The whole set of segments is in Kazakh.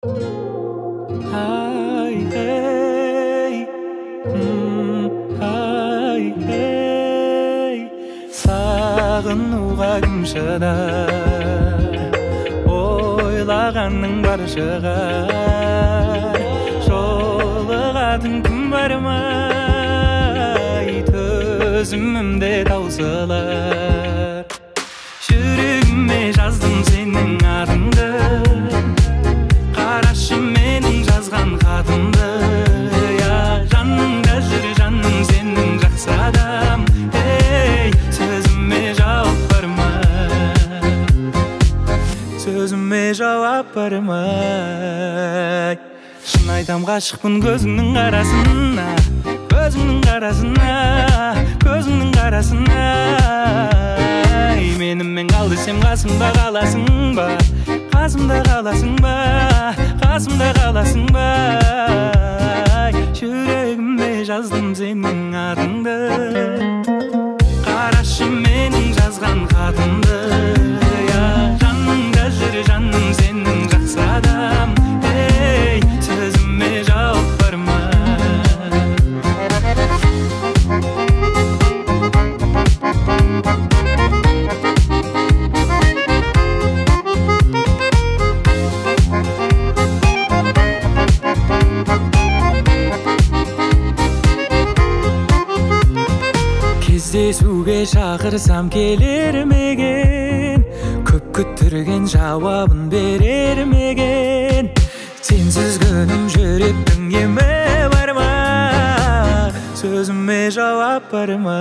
Ay, hey, ay, hey. Сағынуға кім шыдар, ойлағанның бар шығар. Жолығатын күн бар ма, төзімімде таусылар. Жүрегіме жаздым сенің атыңды, қарашы менің жазған хатымды. Жаныңда жүр жаным сенің жақсы адам. Сөзіме жауап бар ма, сөзіме жауап бар ма? Шын айтам ғашықпын көзіңнің қарасына, көзіңнің қарасына, көзіңнің қарасына. Менімен қал десем қасымда қаласың ба, қасымда қаласың ба, қасымда қаласың ба? Жүрегіме жаздым сенің атыңды, қарашы менің жазған хатымды. Жаныңда жүр жаным сенің жақсы адам. Сөзіме жауап бар ма? Кездесуге шақырсам келер меген, көп күттірген жауабын берер меген. Сенсіз күнім жүректің емі бар ма, сөзіме жауап бар ма?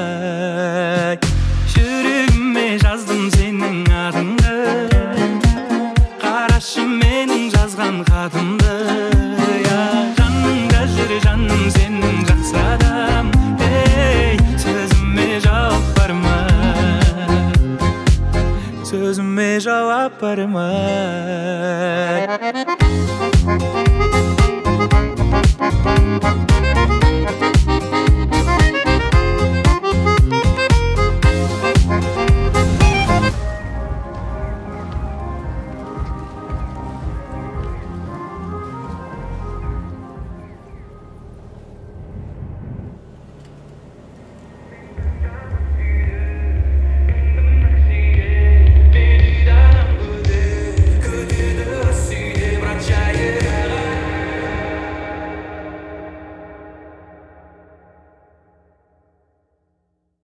Жүрегіме жаздым сенің атыңды, қарашы менің жазған хатымды. Жаныңда жүр жаным сенің жақсы адам. Сөзіме жауап бар ма, сөзіме жауап бар ма?